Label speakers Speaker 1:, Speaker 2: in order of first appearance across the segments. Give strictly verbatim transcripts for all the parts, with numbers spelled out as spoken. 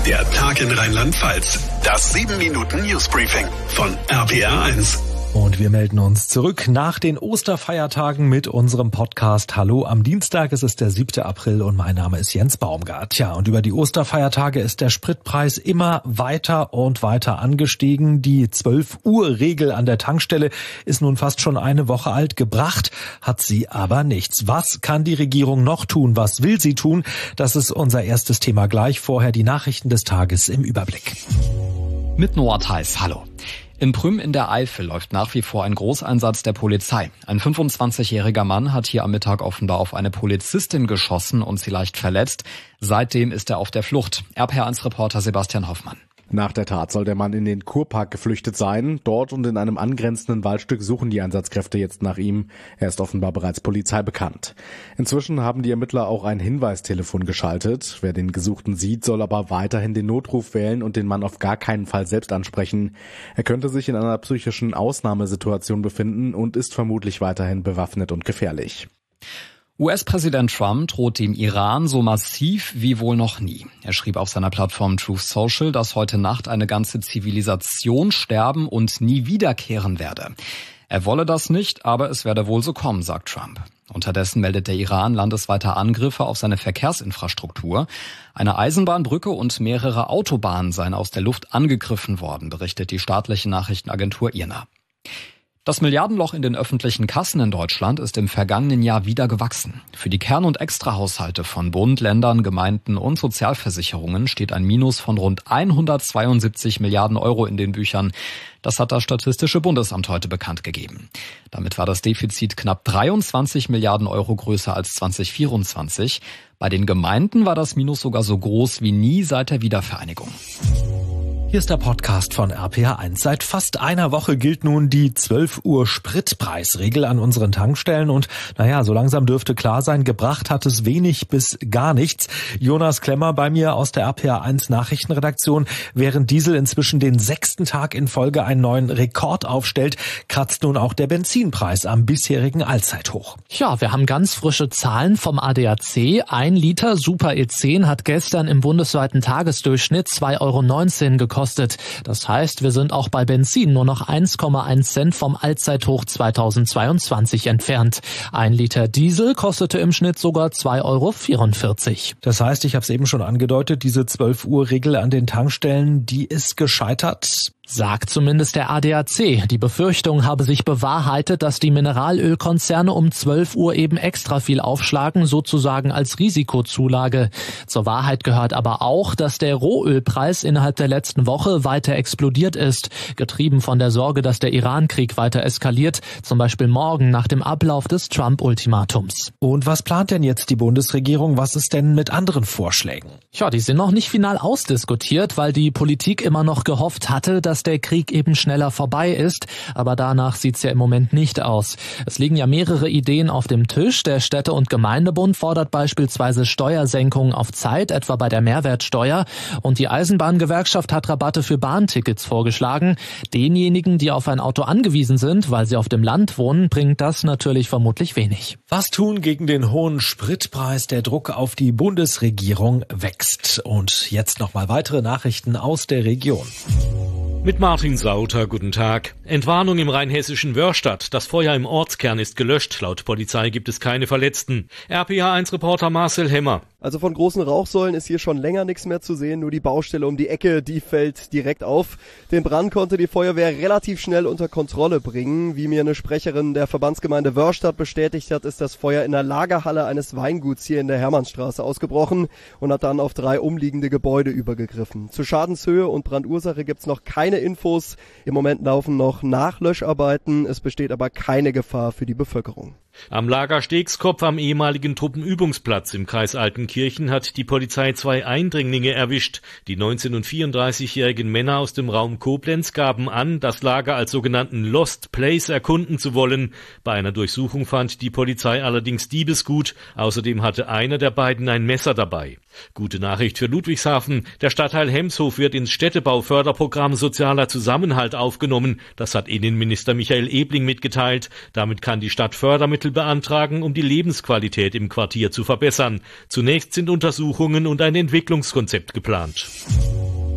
Speaker 1: Der Tag in Rheinland-Pfalz. Das sieben Minuten Newsbriefing von R P R eins.
Speaker 2: Und wir melden uns zurück nach den Osterfeiertagen mit unserem Podcast Hallo am Dienstag. Es ist der siebte April und mein Name ist Jens Baumgart. Ja, und über die Osterfeiertage ist der Spritpreis immer weiter und weiter angestiegen. Die zwölf Uhr Regel an der Tankstelle ist nun fast schon eine Woche alt. Gebracht hat sie aber nichts. Was kann die Regierung noch tun? Was will sie tun? Das ist unser erstes Thema gleich. Vorher die Nachrichten des Tages im Überblick.
Speaker 3: Mit Noah Theis, hallo. In Prüm in der Eifel läuft nach wie vor ein Großeinsatz der Polizei. Ein fünfundzwanzigjähriger Mann hat hier am Mittag offenbar auf eine Polizistin geschossen und sie leicht verletzt. Seitdem ist er auf der Flucht. R P R eins Reporter Sebastian Hoffmann.
Speaker 4: Nach der Tat soll der Mann in den Kurpark geflüchtet sein. Dort und in einem angrenzenden Waldstück suchen die Einsatzkräfte jetzt nach ihm. Er ist offenbar bereits Polizei bekannt. Inzwischen haben die Ermittler auch ein Hinweistelefon geschaltet. Wer den Gesuchten sieht, soll aber weiterhin den Notruf wählen und den Mann auf gar keinen Fall selbst ansprechen. Er könnte sich in einer psychischen Ausnahmesituation befinden und ist vermutlich weiterhin bewaffnet und gefährlich.
Speaker 3: U S-Präsident Trump droht dem Iran so massiv wie wohl noch nie. Er schrieb auf seiner Plattform Truth Social, dass heute Nacht eine ganze Zivilisation sterben und nie wiederkehren werde. Er wolle das nicht, aber es werde wohl so kommen, sagt Trump. Unterdessen meldet der Iran landesweite Angriffe auf seine Verkehrsinfrastruktur. Eine Eisenbahnbrücke und mehrere Autobahnen seien aus der Luft angegriffen worden, berichtet die staatliche Nachrichtenagentur I R N A. Das Milliardenloch in den öffentlichen Kassen in Deutschland ist im vergangenen Jahr wieder gewachsen. Für die Kern- und Extrahaushalte von Bund, Ländern, Gemeinden und Sozialversicherungen steht ein Minus von rund hundertzweiundsiebzig Milliarden Euro in den Büchern. Das hat das Statistische Bundesamt heute bekannt gegeben. Damit war das Defizit knapp dreiundzwanzig Milliarden Euro größer als zwanzig vierundzwanzig. Bei den Gemeinden war das Minus sogar so groß wie nie seit der Wiedervereinigung.
Speaker 2: Hier ist der Podcast von R P R eins. Seit fast einer Woche gilt nun die zwölf Uhr Spritpreisregel an unseren Tankstellen und naja, so langsam dürfte klar sein, gebracht hat es wenig bis gar nichts. Jonas Klemmer bei mir aus der R P R eins Nachrichtenredaktion. Während Diesel inzwischen den sechsten Tag in Folge einen neuen Rekord aufstellt, kratzt nun auch der Benzinpreis am bisherigen Allzeithoch.
Speaker 5: Ja, wir haben ganz frische Zahlen vom A D A C. Ein Liter Super E zehn hat gestern im bundesweiten Tagesdurchschnitt zwei Euro neunzehn gekostet. Das heißt, wir sind auch bei Benzin nur noch eins Komma eins Cent vom Allzeithoch zweitausendzweiundzwanzig entfernt. Ein Liter Diesel kostete im Schnitt sogar zwei Euro vierundvierzig.
Speaker 2: Das heißt, ich habe es eben schon angedeutet, diese zwölf Uhr Regel an den Tankstellen, die ist gescheitert.
Speaker 5: Sagt zumindest der A D A C. Die Befürchtung habe sich bewahrheitet, dass die Mineralölkonzerne um zwölf Uhr eben extra viel aufschlagen, sozusagen als Risikozulage. Zur Wahrheit gehört aber auch, dass der Rohölpreis innerhalb der letzten Woche weiter explodiert ist, getrieben von der Sorge, dass der Iran-Krieg weiter eskaliert, zum Beispiel morgen nach dem Ablauf des Trump-Ultimatums.
Speaker 2: Und was plant denn jetzt die Bundesregierung? Was ist denn mit anderen Vorschlägen?
Speaker 5: Ja, die sind noch nicht final ausdiskutiert, weil die Politik immer noch gehofft hatte, dass der Krieg eben schneller vorbei ist, aber danach sieht's ja im Moment nicht aus. Es liegen ja mehrere Ideen auf dem Tisch. Der Städte- und Gemeindebund fordert beispielsweise Steuersenkungen auf Zeit, etwa bei der Mehrwertsteuer, und die Eisenbahngewerkschaft hat Rabatte für Bahntickets vorgeschlagen. Denjenigen, die auf ein Auto angewiesen sind, weil sie auf dem Land wohnen, bringt das natürlich vermutlich wenig.
Speaker 2: Was tun gegen den hohen Spritpreis? Der Druck auf die Bundesregierung wächst. Und jetzt nochmal weitere Nachrichten aus der Region.
Speaker 6: Mit Martin Sauter, guten Tag. Entwarnung im rheinhessischen Wörstadt. Das Feuer im Ortskern ist gelöscht. Laut Polizei gibt es keine Verletzten. R P R eins Reporter Marcel Hemmer.
Speaker 7: Also von großen Rauchsäulen ist hier schon länger nichts mehr zu sehen. Nur die Baustelle um die Ecke, die fällt direkt auf. Den Brand konnte die Feuerwehr relativ schnell unter Kontrolle bringen. Wie mir eine Sprecherin der Verbandsgemeinde Wörstadt bestätigt hat, ist das Feuer in der Lagerhalle eines Weinguts hier in der Hermannstraße ausgebrochen und hat dann auf drei umliegende Gebäude übergegriffen. Zur Schadenshöhe und Brandursache gibt's noch keine Infos. Im Moment laufen noch Nachlöscharbeiten. Es besteht aber keine Gefahr für die Bevölkerung.
Speaker 6: Am Lager Stegskopf am ehemaligen Truppenübungsplatz im Kreis Altenkirchen hat die Polizei zwei Eindringlinge erwischt. Die neunzehn- und vierunddreißigjährigen Männer aus dem Raum Koblenz gaben an, das Lager als sogenannten Lost Place erkunden zu wollen. Bei einer Durchsuchung fand die Polizei allerdings Diebesgut. Außerdem hatte einer der beiden ein Messer dabei. Gute Nachricht für Ludwigshafen. Der Stadtteil Hemshof wird ins Städtebauförderprogramm Sozialer Zusammenhalt aufgenommen. Das hat Innenminister Michael Ebling mitgeteilt. Damit kann die Stadt Fördermittel beantragen, um die Lebensqualität im Quartier zu verbessern. Zunächst sind Untersuchungen und ein Entwicklungskonzept geplant.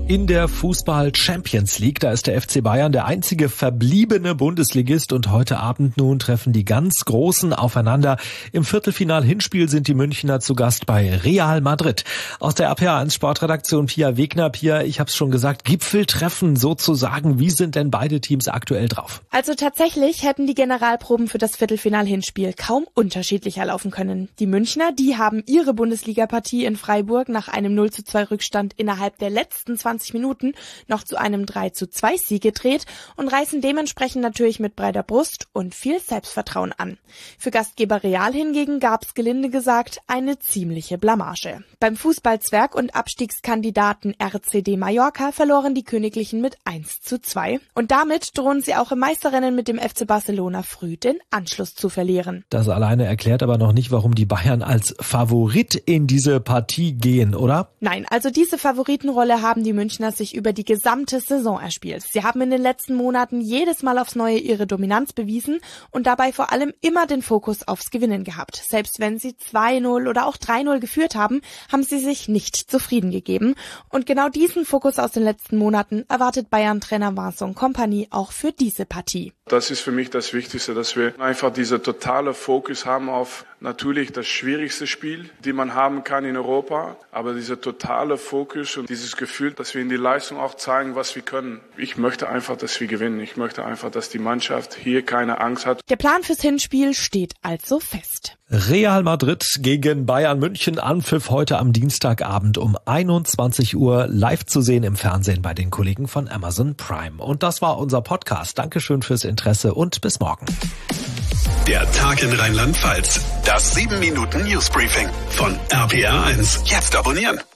Speaker 2: In der Fußball-Champions League, da ist der F C Bayern der einzige verbliebene Bundesligist und heute Abend nun treffen die ganz Großen aufeinander. Im Viertelfinal-Hinspiel sind die Münchner zu Gast bei Real Madrid. Aus der R P A eins Sportredaktion Pia Wegner. Pia, ich habe es schon gesagt, Gipfeltreffen sozusagen. Wie sind denn beide Teams aktuell drauf?
Speaker 8: Also tatsächlich hätten die Generalproben für das Viertelfinal-Hinspiel kaum unterschiedlicher laufen können. Die Münchner, die haben ihre Bundesliga-Partie in Freiburg nach einem null zu zwei Rückstand innerhalb der letzten zwanzig Minuten noch zu einem drei zu zwei Sieg gedreht und reißen dementsprechend natürlich mit breiter Brust und viel Selbstvertrauen an. Für Gastgeber Real hingegen gab's gelinde gesagt eine ziemliche Blamage. Beim Fußballzwerg und Abstiegskandidaten R C D Mallorca verloren die Königlichen mit eins zu zwei und damit drohen sie auch im Meisterrennen mit dem F C Barcelona früh den Anschluss zu verlieren.
Speaker 2: Das alleine erklärt aber noch nicht, warum die Bayern als Favorit in diese Partie gehen, oder?
Speaker 8: Nein, also diese Favoritenrolle haben die Münchner sich über die gesamte Saison erspielt. Sie haben in den letzten Monaten jedes Mal aufs Neue ihre Dominanz bewiesen und dabei vor allem immer den Fokus aufs Gewinnen gehabt. Selbst wenn sie zwei null oder auch drei null geführt haben, haben sie sich nicht zufrieden gegeben. Und genau diesen Fokus aus den letzten Monaten erwartet Bayern-Trainer Vincent Kompany auch für diese Partie.
Speaker 9: Das ist für mich das Wichtigste, dass wir einfach diese totale Fokus haben auf natürlich das schwierigste Spiel, die man haben kann in Europa, aber dieser totale Fokus und dieses Gefühl, dass wir in die Leistung auch zeigen, was wir können. Ich möchte einfach, dass wir gewinnen. Ich möchte einfach, dass die Mannschaft hier keine Angst hat.
Speaker 8: Der Plan fürs Hinspiel steht also fest.
Speaker 2: Real Madrid gegen Bayern München, Anpfiff heute am Dienstagabend um einundzwanzig Uhr, live zu sehen im Fernsehen bei den Kollegen von Amazon Prime. Und das war unser Podcast. Dankeschön fürs Interesse und bis morgen.
Speaker 1: Der Tag in Rheinland-Pfalz. Das sieben Minuten Newsbriefing von R P A eins. Jetzt abonnieren.